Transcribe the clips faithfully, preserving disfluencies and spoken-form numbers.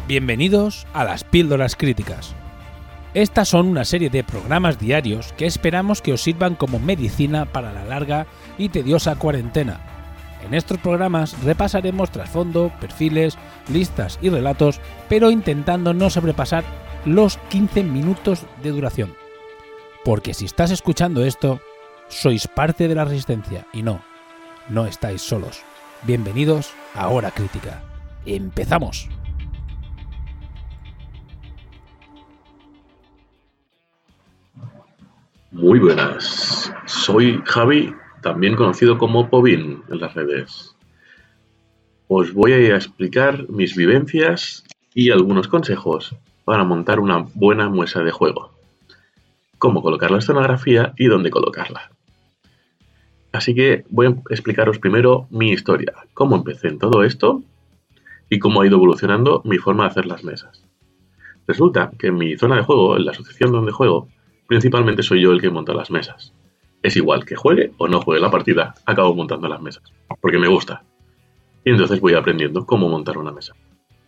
Bienvenidos a las Píldoras Críticas. Estas son una serie de programas diarios que esperamos que os sirvan como medicina para la larga y tediosa cuarentena. En estos programas repasaremos trasfondo, perfiles, listas y relatos, pero intentando no sobrepasar los quince minutos de duración. Porque si estás escuchando esto, sois parte de la resistencia y no, no estáis solos. Bienvenidos a Hora Crítica. ¡Empezamos! Muy buenas, soy Javi, también conocido como Povin en las redes. Os voy a explicar mis vivencias y algunos consejos para montar una buena mesa de juego. Cómo colocar la escenografía y dónde colocarla. Así que voy a explicaros primero mi historia, cómo empecé en todo esto y cómo ha ido evolucionando mi forma de hacer las mesas. Resulta que en mi zona de juego, en la asociación donde juego, principalmente soy yo el que monta las mesas. Es igual que juegue o no juegue la partida, acabo montando las mesas, porque me gusta. Y entonces voy aprendiendo cómo montar una mesa.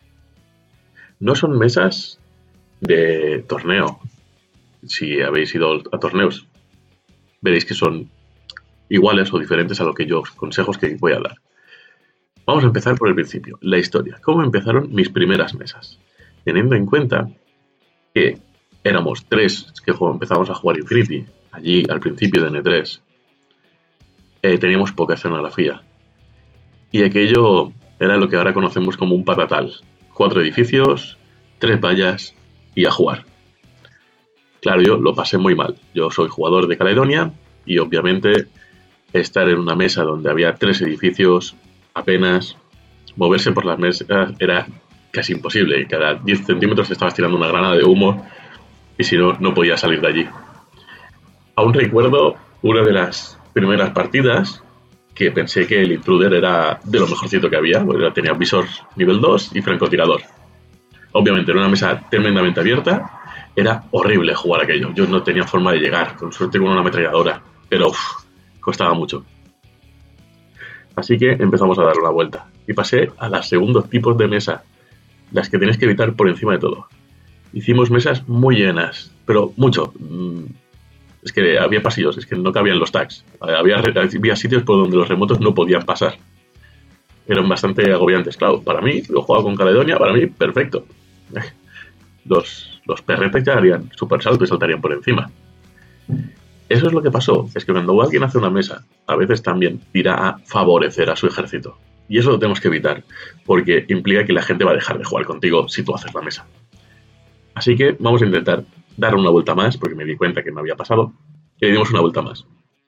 No son mesas de torneo. Si habéis ido a torneos, veréis que son iguales o diferentes a lo que yo os consejos que voy a dar. Vamos a empezar por el principio, la historia. ¿Cómo empezaron mis primeras mesas? Teniendo en cuenta que éramos tres que empezamos a jugar Infinity, allí al principio de N tres. Eh, teníamos poca escenografía. Y aquello era lo que ahora conocemos como un patatal. Cuatro edificios, tres vallas y a jugar. Claro, yo lo pasé muy mal. Yo soy jugador de Caledonia y obviamente estar en una mesa donde había tres edificios apenas, moverse por las mesas era casi imposible. Cada diez centímetros estabas tirando una granada de humo y si no, no podía salir de allí. Aún recuerdo una de las primeras partidas que pensé que el intruder era de lo mejorcito que había, porque tenía visor nivel dos y francotirador. Obviamente, en una mesa tremendamente abierta, era horrible jugar aquello. Yo no tenía forma de llegar, con suerte con una ametralladora, pero uf, costaba mucho. Así que empezamos a dar una vuelta y pasé a los segundos tipos de mesa, las que tenéis que evitar por encima de todo. Hicimos mesas muy llenas, pero mucho. Es que había pasillos, es que no cabían los tags. Había, había sitios por donde los remotos no podían pasar. Eran bastante agobiantes. Claro, para mí, lo jugaba con Caledonia, para mí, perfecto. Los, los perretes ya harían super salto y saltarían por encima. Eso es lo que pasó. Es que cuando alguien hace una mesa, a veces también tira a favorecer a su ejército. Y eso lo tenemos que evitar, porque implica que la gente va a dejar de jugar contigo si tú haces la mesa. Así que vamos a intentar dar una vuelta más, porque me di cuenta que me había pasado, y le dimos una vuelta más.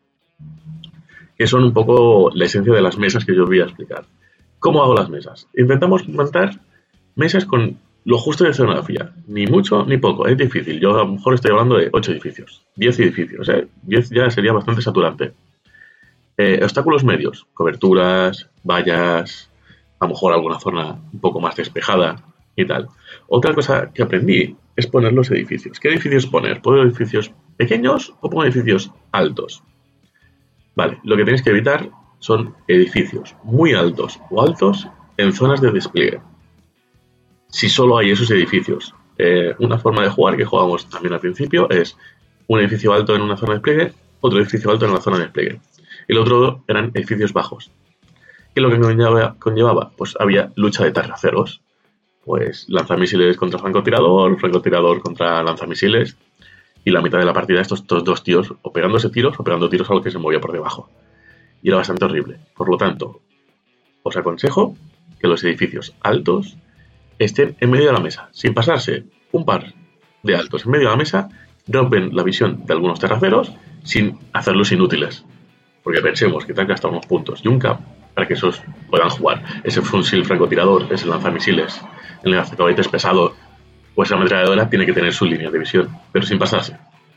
Que son un poco la esencia de las mesas que yo os voy a explicar. ¿Cómo hago las mesas? Intentamos montar mesas con lo justo de escenografía. Ni mucho ni poco, es difícil. Yo a lo mejor estoy hablando de ocho edificios, diez edificios, ¿eh? diez ya sería bastante saturante. Eh, obstáculos medios, coberturas, vallas, a lo mejor alguna zona un poco más despejada y tal. Otra cosa que aprendí es poner los edificios. ¿Qué edificios poner? ¿Pongo edificios pequeños o pongo edificios altos? Vale, lo que tenéis que evitar son edificios muy altos o altos en zonas de despliegue. Si solo hay esos edificios. Eh, una forma de jugar que jugamos también al principio es un edificio alto en una zona de despliegue, otro edificio alto en la zona de despliegue. Y el otro eran edificios bajos. ¿Qué es lo que conllevaba? conllevaba? Pues había lucha de terraceros. Pues lanzamisiles contra francotirador, francotirador contra lanzamisiles, y la mitad de la partida estos, estos dos tíos o pegándose tiros o pegando tiros a lo que se movía por debajo. Y era bastante horrible. Por lo tanto, os aconsejo que los edificios altos estén en medio de la mesa. Sin pasarse un par de altos en medio de la mesa, rompen la visión de algunos terraceros sin hacerlos inútiles. Porque pensemos que te han gastado unos puntos y un cap para que esos puedan jugar. Ese fusil francotirador, ese lanzamisiles, el lanzacohetes pesado, pues la ametralladora tiene que tener su línea de visión, pero sin pasarse.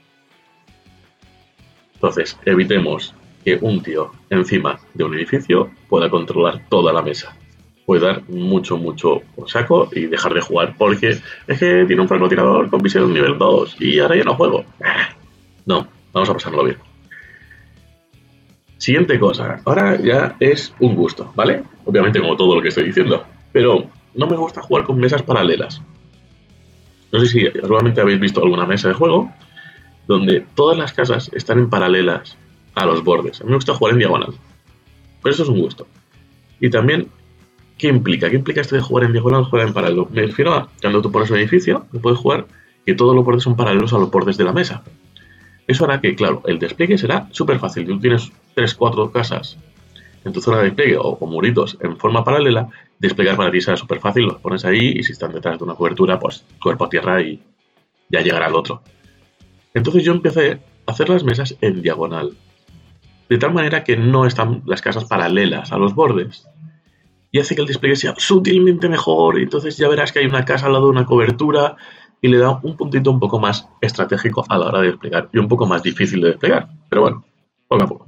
Entonces, evitemos que un tío encima de un edificio pueda controlar toda la mesa. Puede dar mucho, mucho por saco y dejar de jugar porque es que tiene un francotirador con visión nivel dos y ahora ya no juego. No, vamos a pasarlo bien. Siguiente cosa, ahora ya es un gusto, ¿vale? Obviamente como todo lo que estoy diciendo, pero no me gusta jugar con mesas paralelas. No sé si seguramente habéis visto alguna mesa de juego donde todas las casas están en paralelas a los bordes. A mí me gusta jugar en diagonal. Pero eso es un gusto. Y también, ¿qué implica? ¿Qué implica esto de jugar en diagonal o jugar en paralelo? Me refiero a cuando tú pones un edificio, que puedes jugar que todos los bordes son paralelos a los bordes de la mesa. Eso hará que, claro, el despliegue será súper fácil. Tú tienes tres, cuatro casas en tu zona de despliegue o, o muritos en forma paralela, desplegar para ti será súper fácil, los pones ahí y si están detrás de una cobertura, pues cuerpo a tierra y ya llegará el otro. Entonces yo empecé a hacer las mesas en diagonal, de tal manera que no están las casas paralelas a los bordes y hace que el despliegue sea sutilmente mejor y entonces ya verás que hay una casa al lado de una cobertura y le da un puntito un poco más estratégico a la hora de desplegar y un poco más difícil de desplegar, pero bueno, poco a poco.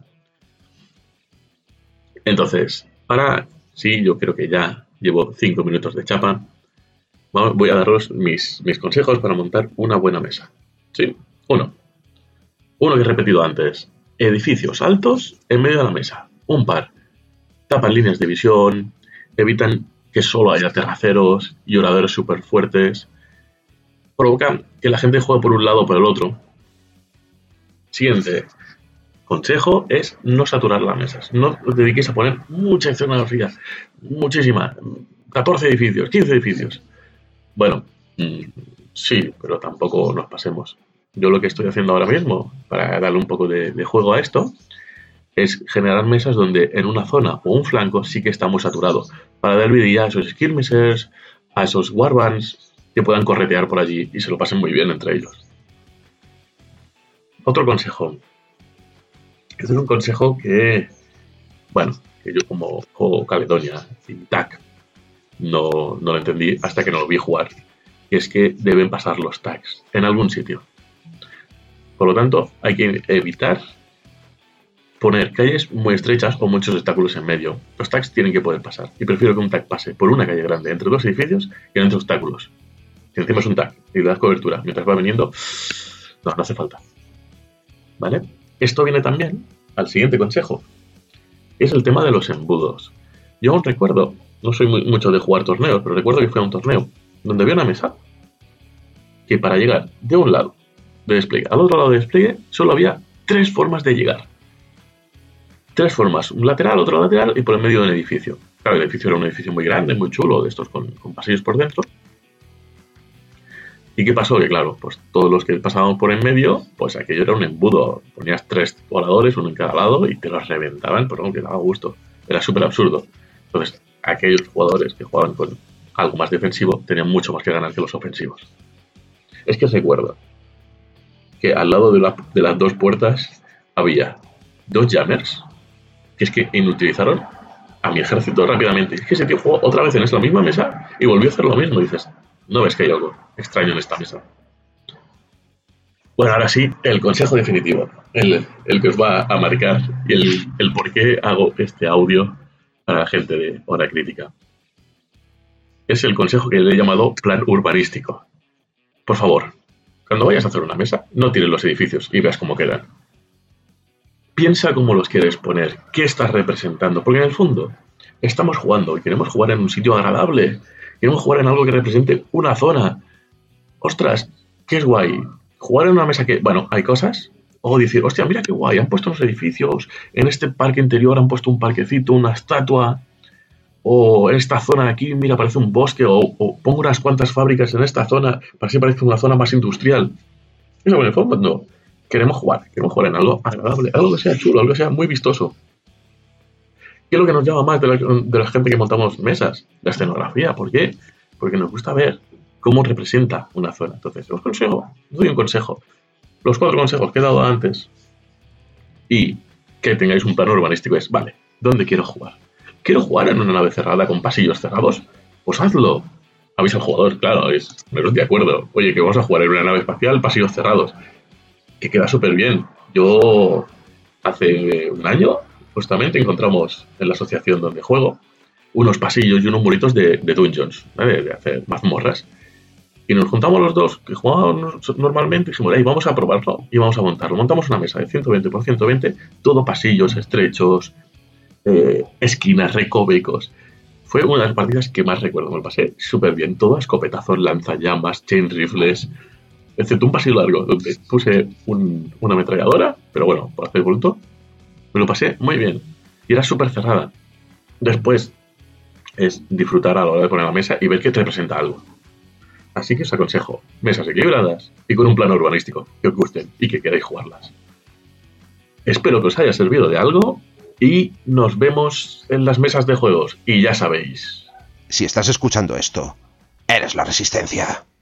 Entonces, ahora sí, yo creo que ya llevo cinco minutos de chapa. Voy a daros mis, mis consejos para montar una buena mesa. Sí, uno. Uno que he repetido antes. Edificios altos en medio de la mesa. Un par. Tapan líneas de visión, evitan que solo haya terraceros y oradores súper fuertes. Provocan que la gente juegue por un lado o por el otro. Siguiente consejo es no saturar las mesas. No os dediquéis a poner mucha escenografía, muchísima, catorce edificios, quince edificios. Bueno, mmm, sí, pero tampoco nos pasemos. Yo lo que estoy haciendo ahora mismo, para darle un poco de, de juego a esto, es generar mesas donde en una zona o un flanco sí que está muy saturado, para dar vidilla a esos skirmishers, a esos warbands que puedan corretear por allí y se lo pasen muy bien entre ellos. Otro consejo. Este es un consejo que, bueno, que yo como juego Caledonia sin T A C no, no lo entendí hasta que no lo vi jugar. Y es que deben pasar los tags en algún sitio. Por lo tanto, hay que evitar poner calles muy estrechas o muchos obstáculos en medio. Los tags tienen que poder pasar. Y prefiero que un tag pase por una calle grande entre dos edificios que entre obstáculos. Si encima es un tag y le das cobertura mientras va viniendo, no, no hace falta. ¿Vale? Esto viene también al siguiente consejo. Es el tema de los embudos. Yo aún recuerdo, no soy muy, mucho de jugar torneos, pero recuerdo que fue a un torneo donde había una mesa que para llegar de un lado de despliegue al otro lado de despliegue solo había tres formas de llegar. Tres formas, un lateral, otro lateral y por el medio de un edificio. Claro, el edificio era un edificio muy grande, muy chulo, de estos con, con pasillos por dentro. ¿Y qué pasó? Que claro, pues todos los que pasábamos por en medio, pues aquello era un embudo. Ponías tres voladores, uno en cada lado, y te los reventaban, pero no, que daba gusto. Era súper absurdo. Entonces, aquellos jugadores que jugaban con algo más defensivo tenían mucho más que ganar que los ofensivos. Es que recuerdo que al lado de, la, de las dos puertas había dos jammers que es que inutilizaron a mi ejército rápidamente. Es que ese tío jugó otra vez en esa misma mesa y volvió a hacer lo mismo. Y dices, no ves que hay algo extraño en esta mesa. Bueno, ahora sí, el consejo definitivo, el, el que os va a marcar y el, el por qué hago este audio para la gente de Hora Crítica. Es el consejo que le he llamado plan urbanístico. Por favor, cuando vayas a hacer una mesa, no tires los edificios y veas cómo quedan. Piensa cómo los quieres poner, qué estás representando, porque en el fondo estamos jugando y queremos jugar en un sitio agradable, queremos jugar en algo que represente una zona. Ostras, qué es guay. Jugar en una mesa que, bueno, hay cosas, o decir, hostia, mira qué guay, han puesto unos edificios, en este parque interior han puesto un parquecito, una estatua, o en esta zona de aquí, mira, parece un bosque, o, o pongo unas cuantas fábricas en esta zona para que parezca una zona más industrial. Eso en el fondo no. Queremos jugar, queremos jugar en algo agradable, algo que sea chulo, algo que sea muy vistoso. ¿Qué es lo que nos llama más de la, de la gente que montamos mesas? La escenografía. ¿Por qué? Porque nos gusta ver cómo representa una zona. Entonces, os consejo, os doy un consejo. Los cuatro consejos que he dado antes y que tengáis un plano urbanístico es, vale, ¿dónde quiero jugar? ¿Quiero jugar en una nave cerrada con pasillos cerrados? Pues hazlo. Avisa al jugador, claro, es, me de acuerdo. Oye, que vamos a jugar en una nave espacial, pasillos cerrados. Que queda súper bien. Yo hace un año justamente encontramos en la asociación donde juego unos pasillos y unos muritos de, de dungeons, ¿vale? De hacer mazmorras. Y nos juntamos los dos, que jugábamos normalmente, y dijimos, hey, vamos a probarlo y vamos a montarlo. Montamos una mesa de ciento veinte por ciento veinte, todo pasillos estrechos, eh, esquinas, recovecos. Fue una de las partidas que más recuerdo. Me lo pasé súper bien. Todo escopetazos, lanzallamas, chain rifles, excepto un pasillo largo donde puse un, una ametralladora, pero bueno, por hacer bulto. Me lo pasé muy bien. Y era súper cerrada. Después es disfrutar a la hora de poner la mesa y ver que te representa algo. Así que os aconsejo mesas equilibradas y con un plano urbanístico que os gusten y que queráis jugarlas. Espero que os haya servido de algo y nos vemos en las mesas de juegos. Y ya sabéis. Si estás escuchando esto, eres la Resistencia.